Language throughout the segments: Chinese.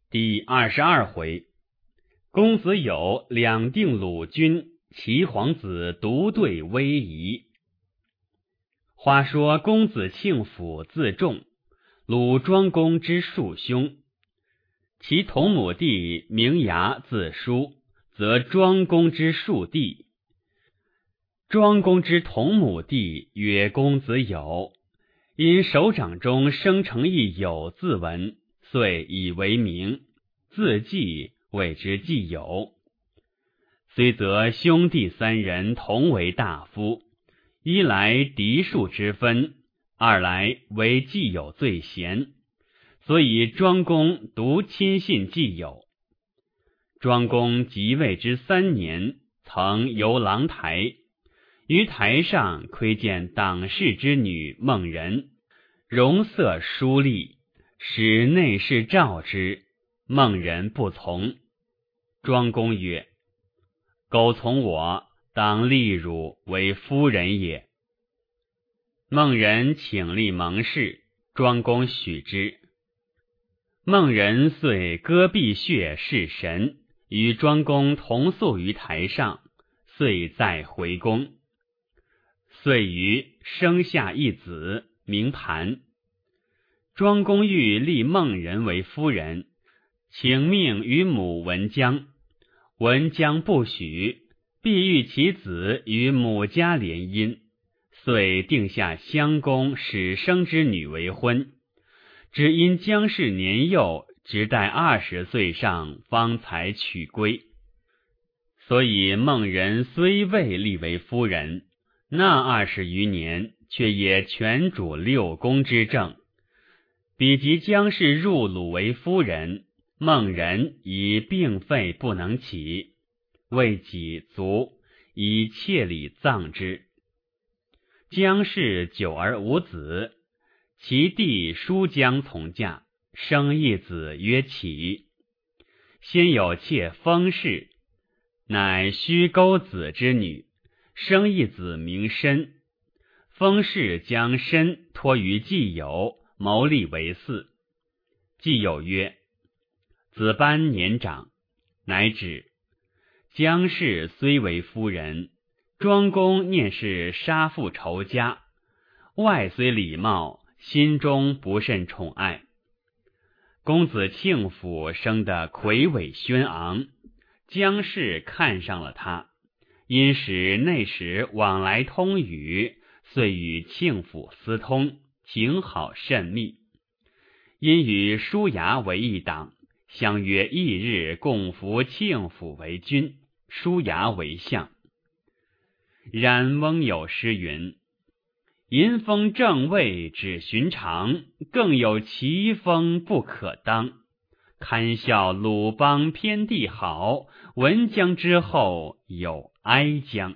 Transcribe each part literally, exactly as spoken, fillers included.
第二十二回，公子有两定鲁军，齐皇子独对威仪。话说公子庆府自重，鲁庄公之庶兄，其同母弟名牙字叔，则庄公之庶弟。庄公之同母弟曰公子有，因首长中生成一有字文，遂以为名，自记谓之季有。虽则兄弟三人同为大夫，一来嫡庶之分，二来为季有最贤，所以庄公独亲信季有。庄公即位之三年，曾游郎台，于台上窥见党士之女孟人，容色淑丽，使内侍召之，孟人不从。庄公曰：苟从我，当立汝为夫人也。孟人请立盟誓，庄公许之。孟人遂割臂血事神，与庄公同宿于台上，遂再回宫。遂于生下一子，名盘。庄公欲立孟人为夫人，请命于母文姜，文姜不许，必欲其子与母家联姻，遂定下襄公始生之女为婚。只因姜氏年幼，直待二十岁上，方才娶归。所以孟人虽未立为夫人，那二十余年，却也全主六宫之政。比及姜氏入鲁为夫人，孟人已病废不能起，为己卒，以切礼葬之。姜氏久而无子，其弟叔姜从嫁，生一子曰启。先有妾封氏，乃须钩子之女，生一子名申。封氏将申托于季有，谋立为嗣。季有曰：子班年长，乃止。姜氏虽为夫人，庄公念是杀父仇家，外虽礼貌，心中不甚宠爱。公子庆府生得魁伟轩昂，姜氏看上了他，因使内使往来通语，遂与庆府私通，情好甚密。因与叔牙为一党，相约翌日共扶庆府为君，叔牙为相。然翁有诗云：淫风正位只寻常，更有奇风不可当。堪笑鲁邦偏地好，文姜之后有哀姜。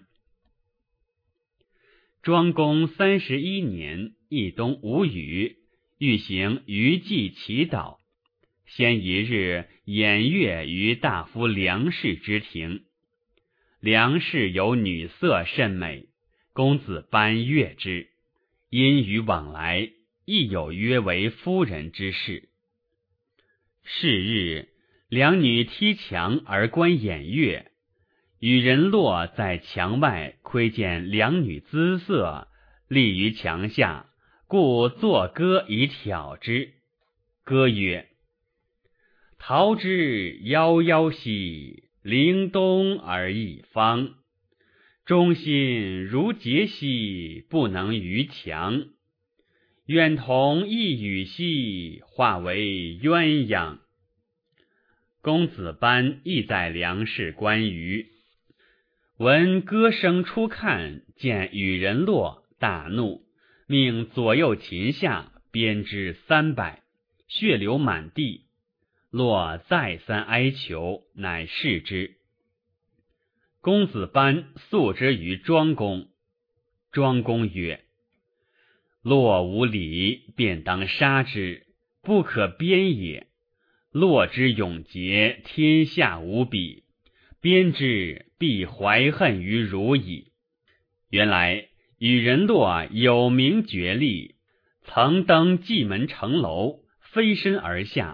庄公三十一年，一冬无雨，欲行余祭祈祷。先一日演乐于大夫梁氏之庭。梁氏有女色甚美，公子班悦之，因与往来，亦有约为夫人之事。是日，两女踢墙而观演乐，与人落在墙外窥见两女姿色，立于墙下，故作歌以挑之。歌曰：桃之夭夭兮，陵东而一方。忠心如结兮，不能逾墙。愿同一语兮，化为鸳鸯。公子班亦在梁氏观娱，闻歌声初看，见与人落，大怒，命左右琴下鞭之三百，血流满地。洛再三哀求，乃释之。公子班诉之于庄公，庄公曰：洛无礼，便当杀之，不可鞭也。洛之勇节，天下无比，鞭之必怀恨于汝矣。原来与人洛有名绝力，曾登蓟门城楼，飞身而下，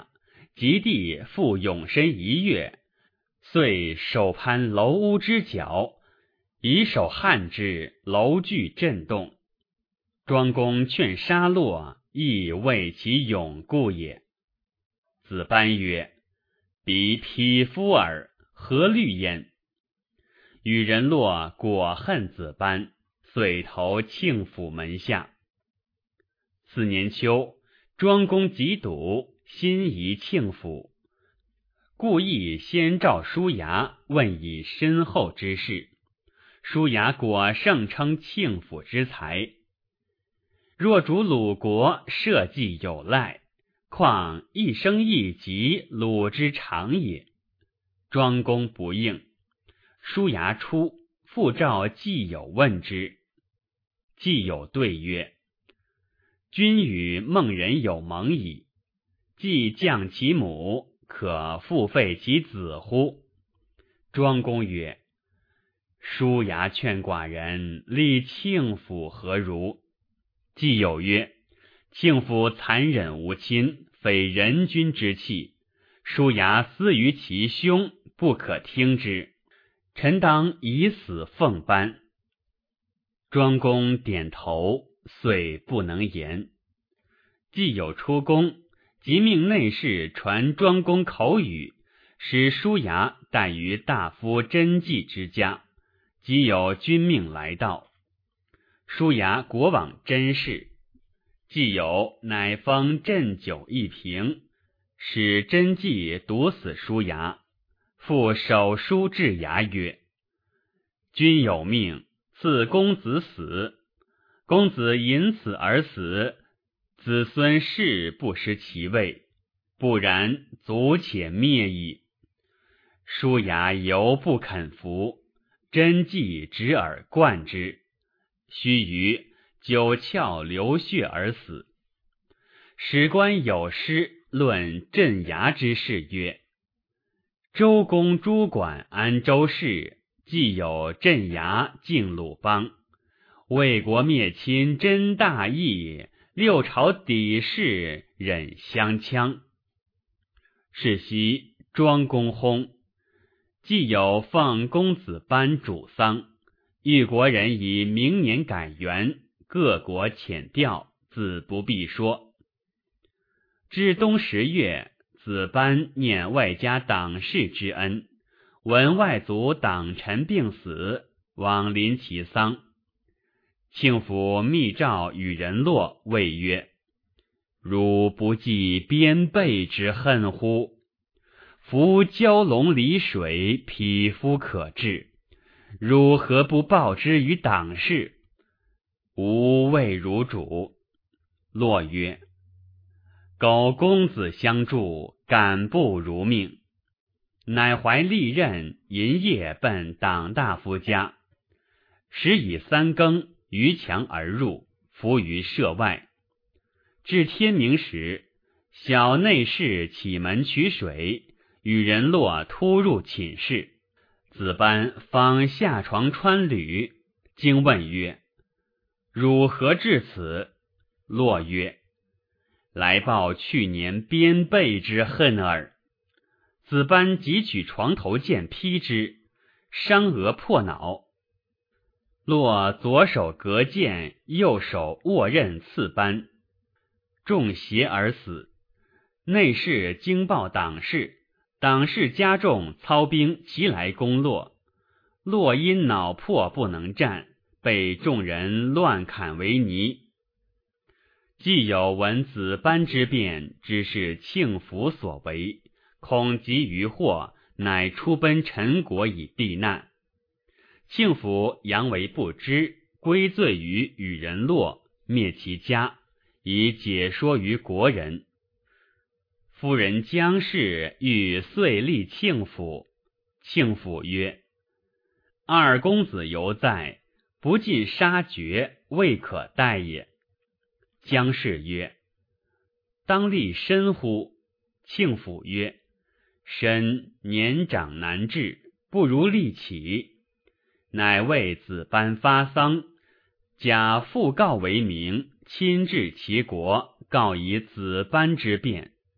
及帝复永身一跃，遂手攀楼屋之角，以手撼之，楼具震动。庄公劝杀戮，亦为其永固也。子班曰：彼匹夫耳，何虑焉？与人洛果恨子班，遂投庆府门下。次年秋，庄公疾笃，心疑庆府，故意先召叔牙，问以身后之事。叔牙果盛称庆府之才。若主鲁国，社稷有赖，况一生一疾，鲁之常也。庄公不应。叔牙出，复召季友问之。季友对曰：君与孟人有盟矣，既降其母，可复废其子乎？庄公曰：叔牙劝寡人，立庆府何如？季友曰：庆府残忍无亲，非人君之器，叔牙私于其兄，不可听之。臣当以死奉班。庄公点头，遂不能言。季友出宫，即命内侍传庄公口语，使叔牙待于大夫真纪之家。即有君命来到。叔牙国往真室，季友乃封鸩酒一瓶，使真纪毒死叔牙，复手书至牙曰：君有命，赐公子死。公子因此而死，子孙世不失其位，不然足且灭矣。叔牙犹不肯服，真纪执耳灌之，须臾九窍流血而死。史官有诗论镇牙之事曰：周公诸管安周氏，既有镇牙敬鲁邦。为国灭亲真大义，六朝抵事忍相枪。是夕庄公薨，既有奉公子班主丧，豫国人以明年改元，各国遣调，自不必说。至冬十月，子班念外家党士之恩，闻外族党臣病死，往临其丧。庆府密诏与人洛，谓曰：汝不计边辈之恨乎？夫蛟龙离水，匹夫可治，汝何不报之于党士？吾谓汝主。洛曰：苟公子相助，敢不如命？乃怀利刃，银夜奔党大夫家，时以三更，逾墙而入，伏于舍外。至天明时，小内侍启门取水，与人洛突入寝室。子班方下床穿履，惊问曰：汝何至此？洛曰：来报去年边辈之恨耳。子班即取床头剑劈之，伤额破脑。洛左手隔剑，右手握刃刺班，中邪而死。内侍惊报党士，党士加重操兵齐来攻洛。洛因脑破不能战，被众人乱砍为泥。既有闻子班之变，知是庆府所为，恐急于祸，乃出奔陈国以避难。庆府佯为不知，归罪于与人洛，灭其家，以解说于国人。夫人姜氏欲遂立庆府，庆府曰：二公子犹在，不尽杀绝，未可待也。姜氏曰：当立申乎？庆府曰：申年长难治，不如立起。乃为子班发丧，假复告为名，亲至其国，告以子班之变。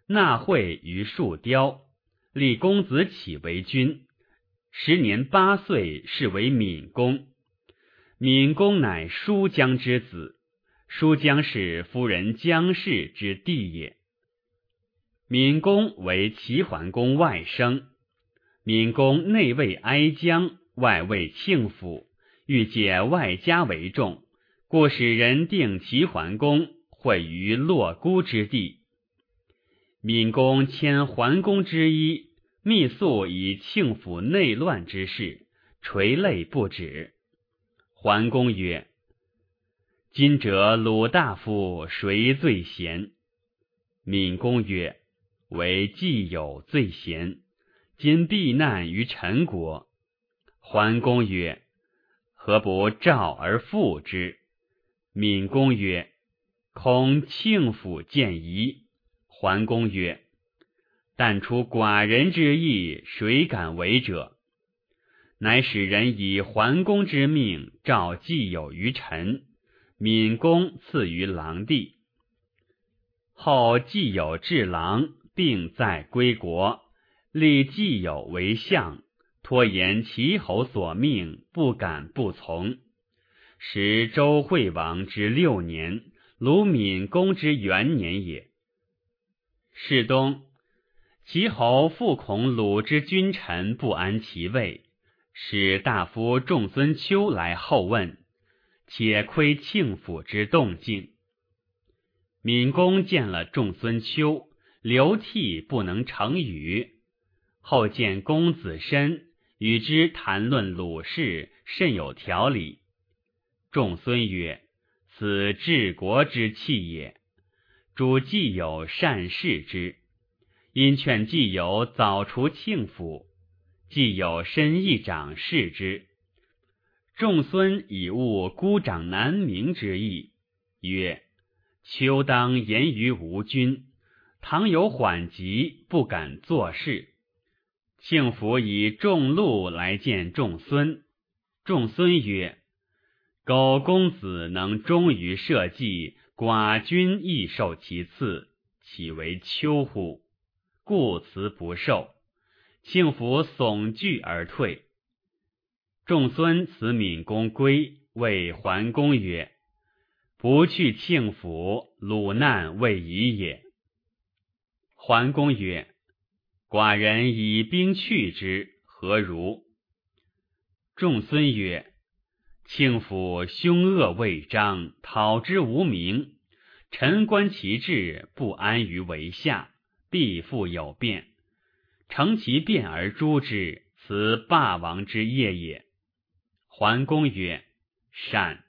纳贿于树雕，立公子启为君。时年八岁，是为闵公。闵公乃叔姜之子，叔姜是夫人姜氏之弟也。闵公为齐桓公外甥，闵公内为哀姜，外为庆府，欲借外家为重，故使人定齐桓公会于洛姑之地。闵公迁桓公之衣，密诉以庆府内乱之事，垂泪不止。桓公曰：今者鲁大夫谁最贤？闵公曰：为季友最贤，今避难于陈国。桓公曰：何不召而复之？闵公曰：恐庆府见疑。桓公曰：但出寡人之意，谁敢为者？乃使人以桓公之命召季友于陈，闵公赐于郎弟。后季友至郎，并在归国，立季友为相，拖延齐侯所命，不敢不从。时周惠王之六年，鲁闵公之元年也。是冬，齐侯复恐鲁之君臣不安其位，使大夫仲孙丘来后问，且窥庆府之动静。闵公见了仲孙丘，流涕不能成语。后见公子申，与之谈论鲁事，甚有条理。仲孙曰：此治国之器也。主季友善事之，因劝季友早除庆府。季友深议长视之。仲孙以悟孤长难明之意，曰：丘当言于吴君，倘有缓急，不敢作事。庆府以众禄来见仲孙。仲孙曰：苟公子能忠于社稷，寡君亦受其赐，岂为丘乎？故辞不受。庆府悚惧而退。仲孙辞闵公归，谓桓公曰：不去庆府，鲁难未已也。桓公曰：寡人以兵去之，何如？仲孙曰：庆府凶恶未彰，讨之无名，臣观其志，不安于为下，必复有变。乘其变而诛之，此霸王之业也。桓公曰：善。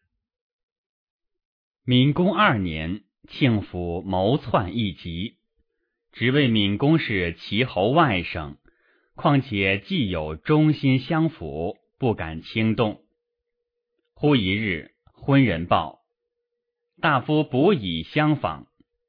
闵公二年，庆府谋篡一疾，只为闵公是齐侯外甥，况且既有忠心相辅，不敢轻动。忽一日，昏人报，大夫卜以相访。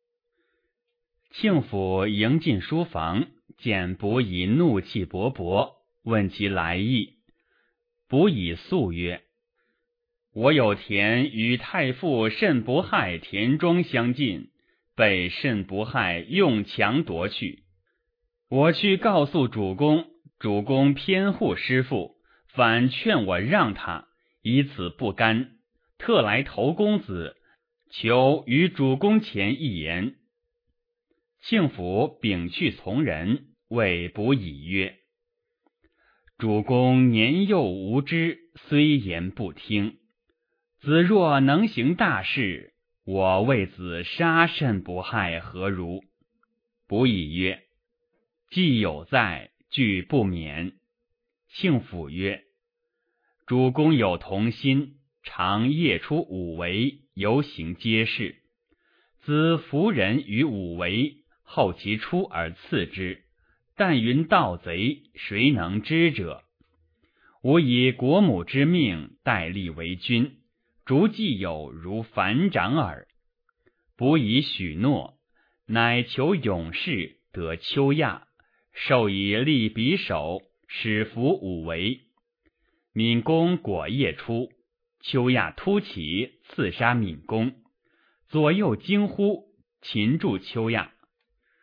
庆府迎进书房，见卜以怒气勃勃，问其来意。卜以诉曰：我有田与太傅慎不害田庄相近，被慎不害用强夺去。我去告诉主公，主公偏护师父，反劝我让他，以此不甘，特来投公子，求于主公前一言。庆府秉去从人，谓卜以曰：主公年幼无知，虽言不听。子若能行大事，我为子杀慎不害何如？卜以曰：既有在，惧不免。庆府曰：主公有同心，常夜出五围，游行街市。子服人于五围，后其出而刺之，但云盗贼，谁能知者？吾以国母之命，代立为君，逐既有如反掌耳。卜以许诺，乃求勇士得丘亚，授以立匕首，使服五围。闵公果夜出，丘亚突起，刺杀闵公，左右惊呼，擒住丘亚。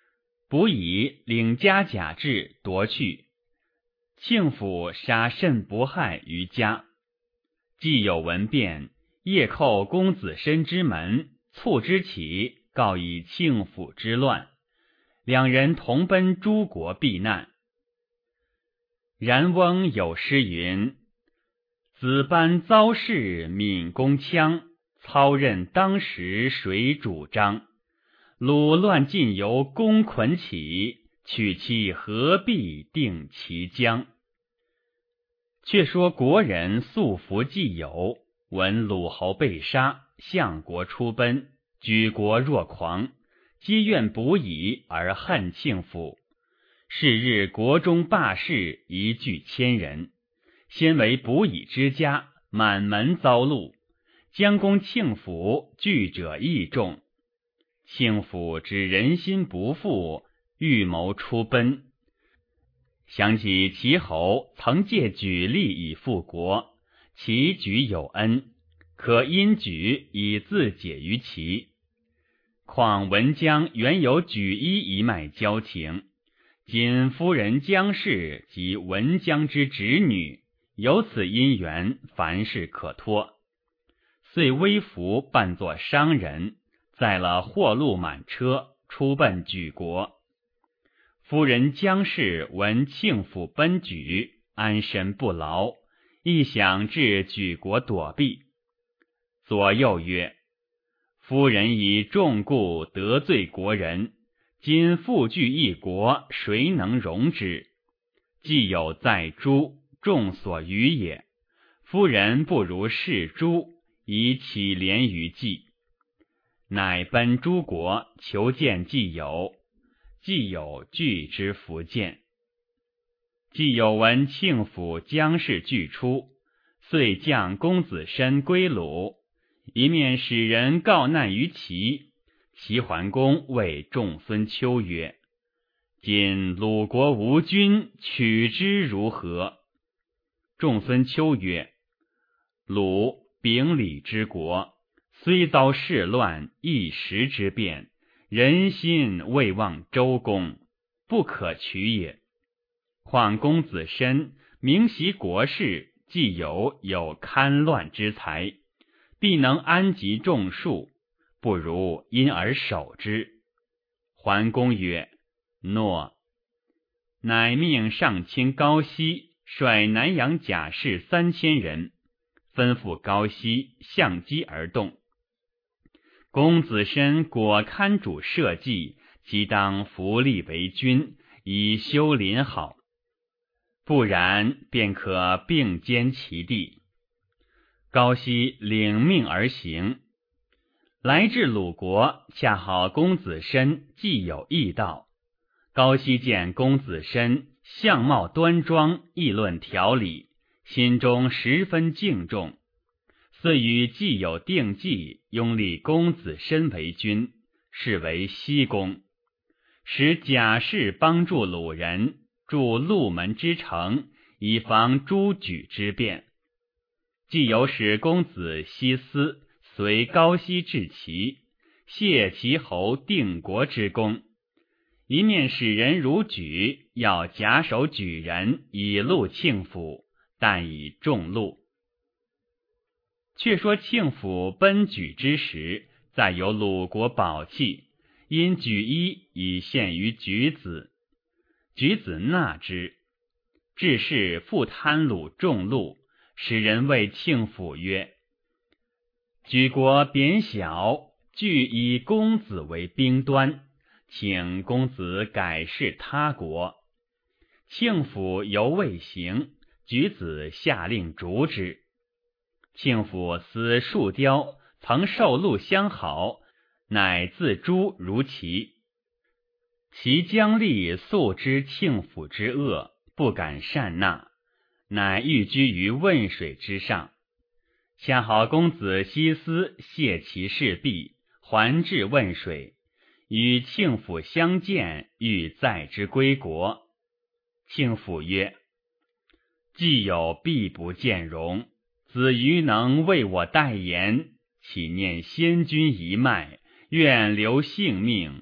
卜以领家甲至夺去。庆府杀甚不害于家。既有闻变，夜叩公子申之门，促之起，告以庆府之乱。两人同奔诸国避难。然翁有诗云：子班遭事闵公羌，操任当时谁主张？鲁乱尽由公捆起，娶妻何必定其疆？却说国人素服既有，闻鲁侯被杀，相国出奔，举国若狂，皆怨卜以而恨庆府。是日国中霸士一聚千人，先为卜以之家，满门遭戮。将攻庆府，惧者亦众。庆府知人心不复，预谋出奔。想起齐侯曾借举例以复国，其举有恩，可因举以自解于齐。况文姜原有举一一脉交情，今夫人姜氏及文姜之侄女，有此姻缘，凡事可托。遂微服扮作商人，载了货路满车，出奔举国。夫人姜氏闻庆府奔举，安身不牢，亦想至举国躲避。左右曰：夫人以众故得罪国人，今复据一国，谁能容之？既有在诸，众所与也。夫人不如弑诸，以乞怜于季。乃奔诸国，求见季友。季友拒之弗见。季友闻庆府姜氏俱出，遂将公子申归鲁，一面使人告难于齐。齐桓公谓仲孙丘曰：今鲁国无君，取之如何？仲孙丘曰：鲁秉礼之国，虽遭世乱，一时之变，人心未忘周公，不可取也。况公子申明习国事，既有有堪乱之才，必能安及众庶，不如因而守之。桓公曰：诺。乃命上卿高息率南阳甲士三千人，吩咐高息相机而动。公子申果堪主社稷，即当服立为君，以修邻好，不然便可并兼其地。高息领命而行。来至鲁国，恰好公子申既有异道。高息见公子申相貌端庄，议论条理，心中十分敬重，遂与既有定计，拥立公子申为君，是为西公，使甲士帮助鲁人，筑鹿门之城，以防诸举之变。既有使公子西斯随高息至齐，谢齐侯定国之功，一面使人如举，要假手举人，以戮庆府，但以重禄。却说庆府奔举之时，再有鲁国宝器，因举一以献于举子，举子纳之。至是复贪鲁重禄，使人谓庆府曰：举国贬小，俱以公子为兵端，请公子改视他国。庆府犹未行，举子下令逐之。庆府思树雕曾受禄相好，乃自诛如其。其将吏素知庆府之恶，不敢善纳，乃寓居于汶水之上。恰好公子西斯谢其事毕，还至汶水，与庆府相见，欲载之归国。庆府曰：既有必不见容，子瑜能为我代言，岂念先君一脉，愿留性命，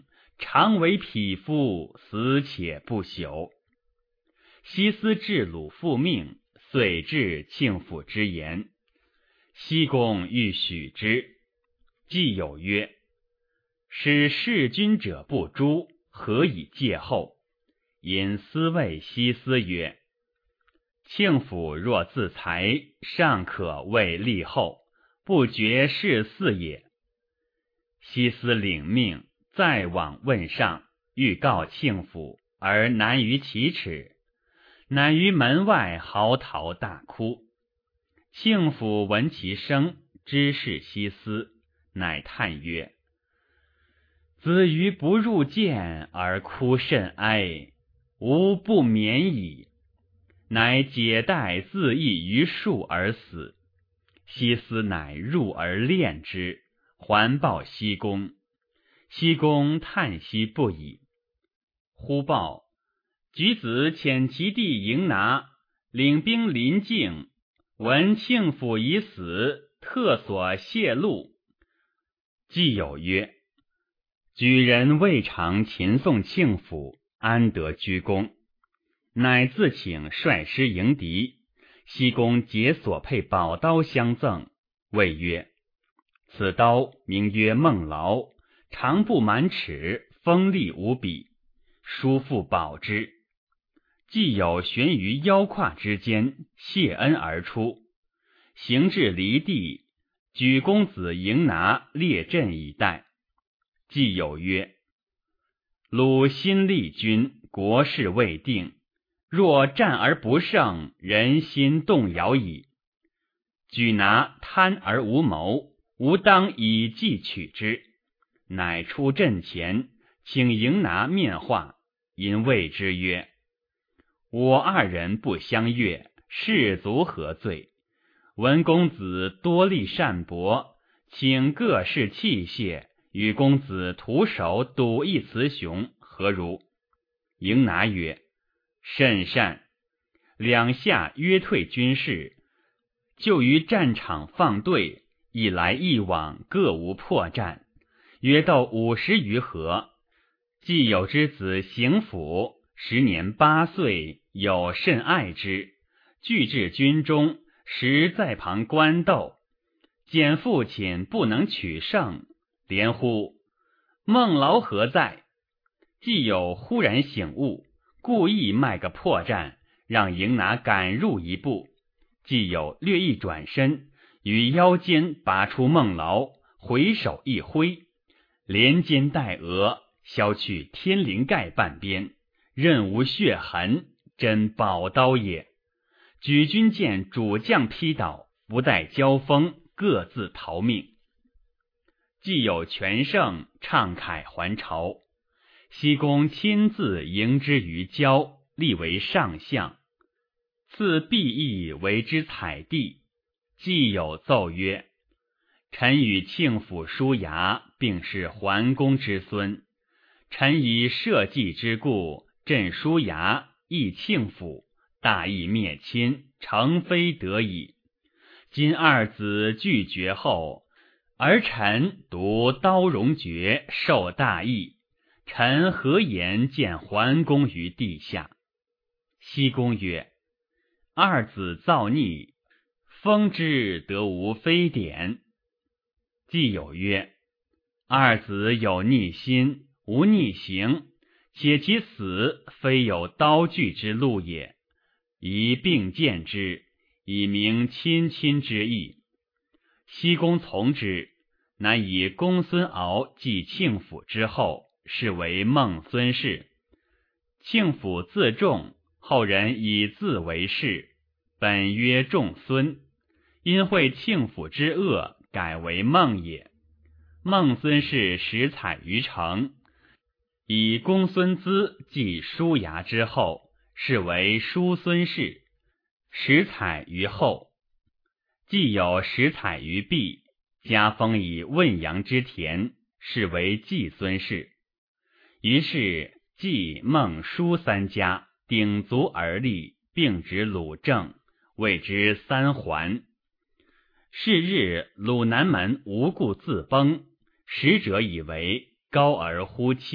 常为匹夫，死且不朽。西斯至鲁复命，遂至庆府之言。西公欲许之，既有曰：使弑君者不诛，何以戒后？因思谓西斯曰：庆府若自裁，尚可谓立后，不决是嗣也。西斯领命，再往问上，欲告庆府，而难于启齿，乃于门外嚎啕大哭。庆府闻其声，知是西斯，乃叹曰：子于不入见而哭甚哀，吾不免矣。乃解带自缢于树而死。西斯乃入而恋之，还报西公。西公叹息不已。忽报举子遣其弟迎拿，领兵临境，闻庆府已死，特所泄露。既有曰：举人未尝擒送庆府，安得居功？乃自请率师迎敌。西公解所佩宝刀相赠，谓曰：此刀名曰孟劳，长不满尺，锋利无比，叔父宝之。既有悬于腰胯之间，谢恩而出。行至离地，举公子迎拿列阵以待。既有曰：鲁新立君，国事未定，若战而不胜，人心动摇矣。举拿贪而无谋，吾当以计取之。乃出阵前，请迎拿面话，因谓之曰：我二人不相悦，士卒何罪？闻公子多力善搏，请各式器械，与公子徒手赌一雌雄，何如？迎拿曰：甚善。两下约退军士，就于战场放队，一来一往，各无破绽，约斗五十余合。既有之子行府，时年八岁，有甚爱之，聚至军中，时在旁观斗，见父亲不能取胜，连呼：孟劳何在？既有忽然醒悟，故意卖个破绽，让迎拿赶入一步。既有略一转身，于腰间拔出孟劳，回手一挥，连肩带额，削去天灵盖半边，任无血痕，真宝刀也。举军见主将劈倒，不待交锋，各自逃命。既有全胜，畅凯还朝。西公亲自迎之于郊，立为上相，赐毕义为之采地。既有奏曰：臣与庆府叔牙，并是桓公之孙。臣以社稷之故，镇叔牙，抑庆府，大义灭亲，诚非得已。今二子俱绝后，而臣独刀戎绝，受大义，臣何言见桓公于地下？西公曰：二子造逆，封之得无非典。既有曰：二子有逆心，无逆行，且其死非有刀锯之路也，宜并见之，以明亲亲之意。西公从之，乃以公孙敖继庆府之后，是为孟孙氏。庆府自重，后人以字为氏，本曰仲孙，因会庆府之恶，改为孟也。孟孙氏始采于城，以公孙资继叔牙之后，是为叔孙氏，始采于后。既有始采于毕，加封以汶阳之田，是为季孙氏。于是季孟叔三家鼎足而立，并执鲁政，谓之三桓。是日鲁南门无故自崩，使者以为高而忽轻，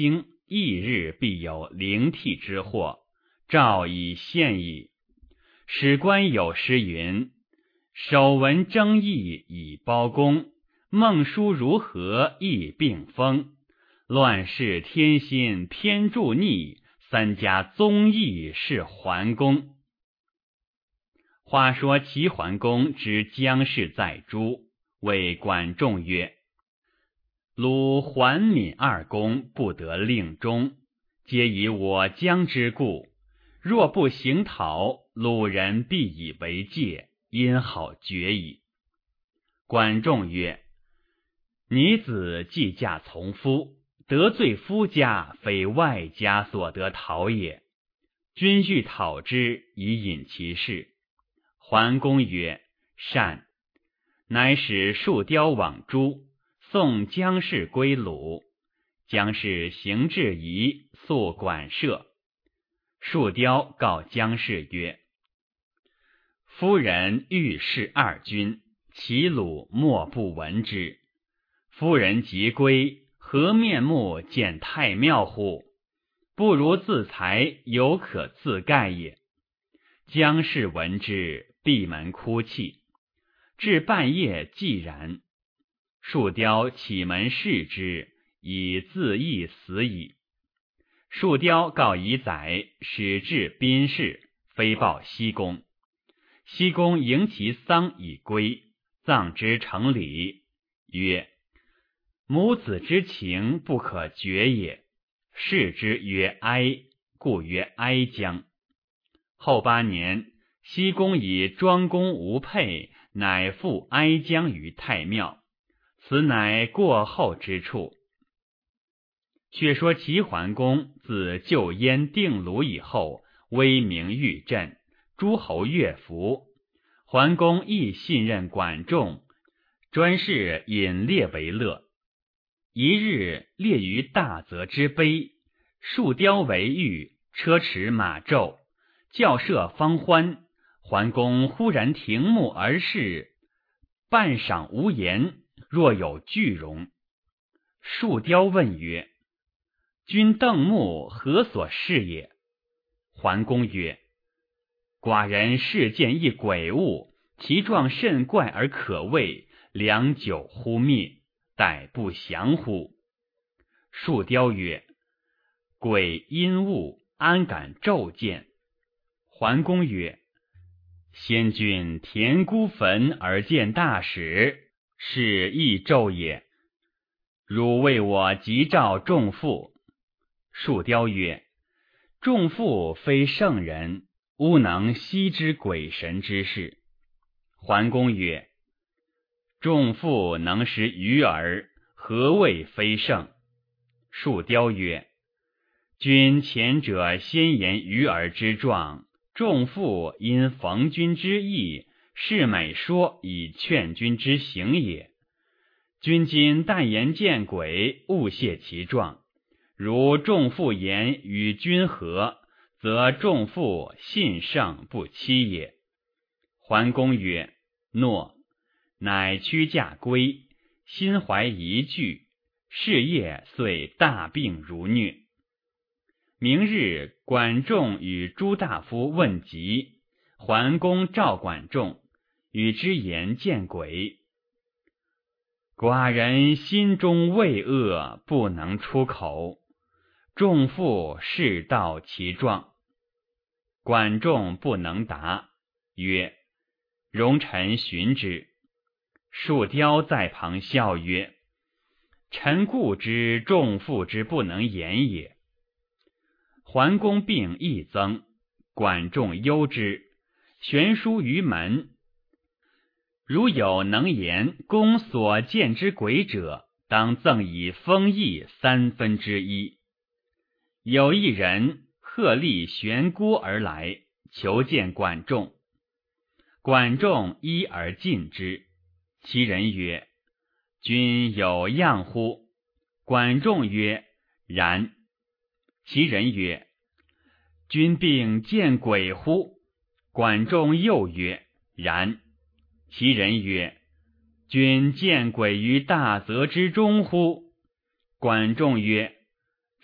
翌日必有灵替之祸，诏以献矣。史官有诗云：手闻争议以包公，孟叔如何亦并封。乱世天心偏助逆，三家宗义是桓公。话说齐桓公知姜氏在诸，谓管仲曰：鲁桓闵二公不得令忠，皆以我姜之故。若不行讨，鲁人必以为戒，因好决矣。管仲曰：女子既嫁从夫，得罪夫家，非外家所得讨也。君欲讨之，以引其事。桓公曰：善。乃使树雕往诸，送姜氏归鲁。姜氏行至夷，宿馆舍。树雕告姜氏曰：夫人欲弑二君，齐鲁莫不闻之。夫人即归，何面目见太庙乎？不如自裁，犹可自盖也。姜氏闻之，闭门哭泣，至半夜寂然。树雕启门视之，以自缢死矣。树雕告夷宰，使至宾室，飞报西宫。西宫迎其丧以归，葬之成礼，曰：母子之情不可绝也。视之曰哀，故曰哀姜。后八年，西宫以庄公无配，乃复哀姜于太庙，此乃过后之处。却说齐桓公自救燕定鲁以后，威名愈振，诸侯乐服。桓公亦信任管仲，专事引猎为乐。一日，猎于大泽之碑，树雕为玉，车驰马骤，校射方欢。桓公忽然停目而视，半晌无言，若有巨容。树雕问曰：君瞪目，何所视也？桓公曰：寡人视见一鬼物，其状甚怪而可畏，良久忽灭，殆不降乎？树雕曰：鬼阴物，安敢骤见？桓公曰：先君填孤坟而见大使，是亦骤也。汝为我急召仲父。树雕曰：仲父非圣人，吾能悉知鬼神之事。桓公曰：仲父能识鱼儿，何谓非圣？树雕曰：君前者先言鱼儿之状，仲父因逢君之意，是美说以劝君之行也。君今但言见鬼，勿泄其状。如仲父言与君合，则仲父信圣不欺也。桓公曰：诺。乃驱驾归，心怀疑惧，是夜遂大病如疟。明日，管仲与诸大夫问疾，桓公召管仲，与之言见鬼。寡人心中畏恶，不能出口。仲父是道其状。管仲不能答，曰：容臣寻之。树雕在旁笑曰：臣固知仲父之不能言也。桓公病亦增，管仲忧之，悬书于门。如有能言公所见之鬼者，当赠以封邑三分之一。有一人鹤立悬孤而来，求见管仲。管仲依而进之。其人曰：君有恙乎？管仲曰：然。其人曰：君病见鬼乎？管仲又曰：然。其人曰：君见鬼于大泽之中乎？管仲曰：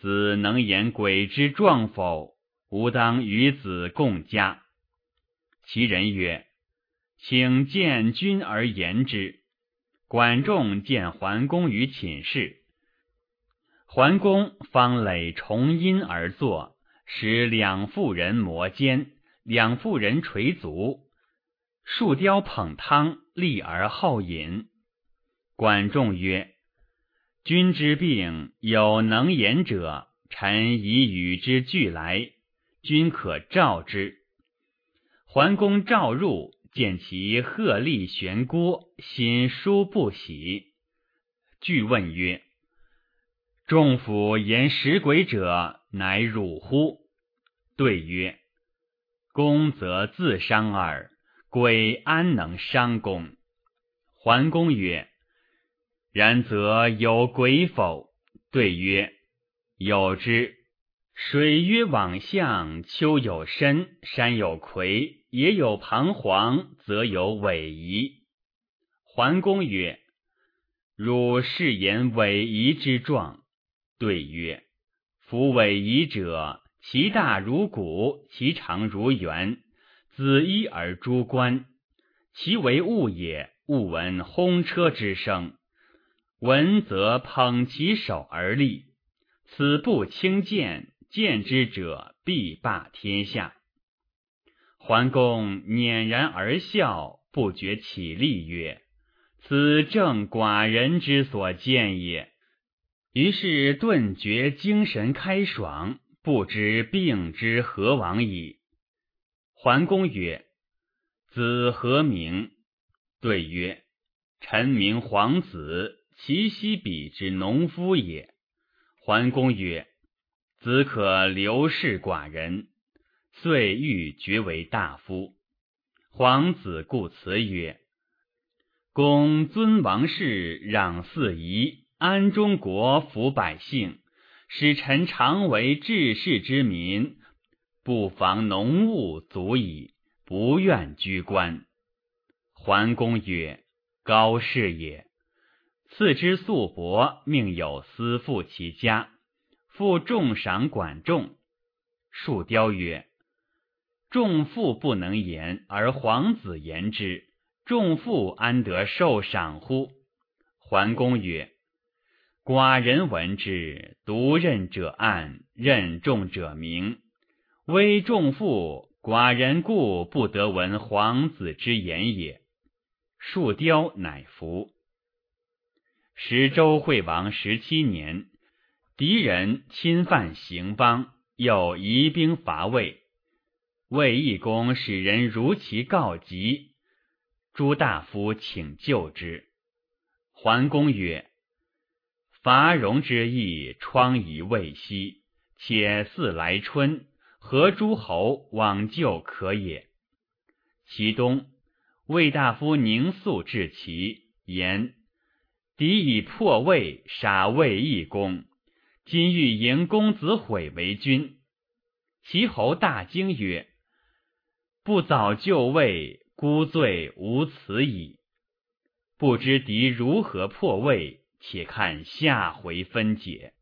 子能言鬼之状否？吾当与子共家。其人曰：请见君而言之。管仲见桓公于寝室，桓公方垒重阴而坐，使两妇人摩肩，两妇人垂足，树雕捧汤，立而好饮。管仲曰：君之病，有能言者，臣以与之俱来，君可召之。桓公召入，见其鹤立悬郭，心殊不喜。具问曰：仲甫言食鬼者，乃汝乎？对曰：公则自伤耳，鬼安能伤公？桓公曰：然则有鬼否？对曰：有之。水曰往象，丘有深，山有魁，野有彷徨，则有尾夷。桓公曰：汝是言尾夷之状。对曰：夫尾夷者，其大如谷，其长如圆，子衣而诸冠，其为物也，勿闻轰车之声，闻则捧其手而立。此不轻贱，见之者必霸天下。桓公辇然而笑，不觉起立曰：此正寡人之所见也。于是顿觉精神开爽，不知病之何往矣。桓公曰：子何名？对曰：臣名黄子，其奚比之农夫也。桓公曰：子可留侍寡人。遂欲爵为大夫。黄子故辞曰：公尊王室，攘四夷，安中国，抚百姓，使臣常为治世之民，不妨农务足矣，不愿居官。桓公曰：高士也。赐之素帛，命有司复其家，复重赏管仲。树雕曰：仲父不能言，而黄子言之，仲父安得受赏乎？桓公曰：寡人闻之，独任者暗，任重者明。微仲父，寡人故不得闻黄子之言也。树雕乃服。时周惠王十七年，敌人侵犯邢邦，又移兵伐魏。魏懿公使人如其告急，诸大夫请救之。桓公曰：伐戎之役，疮痍未息，且似来春，何诸侯往救可也？其冬，魏大夫宁肃至齐，言：敌以破魏，杀魏懿公，今欲迎公子毁为君。其侯大惊曰：不早就魏，孤罪无辞矣。不知敌如何破魏，且看下回分解。